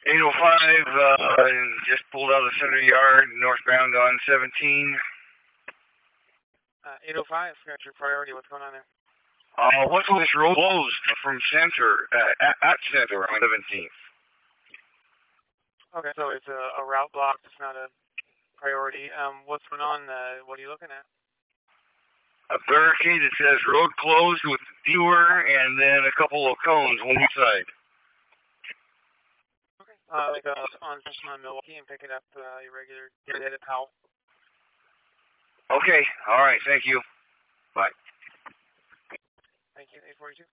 805, just pulled out of the center yard, northbound on 17. 805, got your priority. What's going on there? What's all this road closed from center, at center on 17th? Okay, so it's a route block. It's not a priority. What's going on? What are you looking at? A barricade that says road closed with detour and then a couple of cones on each side. Okay. On Milwaukee and pick it up your regular dead at Powell. Okay, all right, thank you. Bye. Thank you, 842.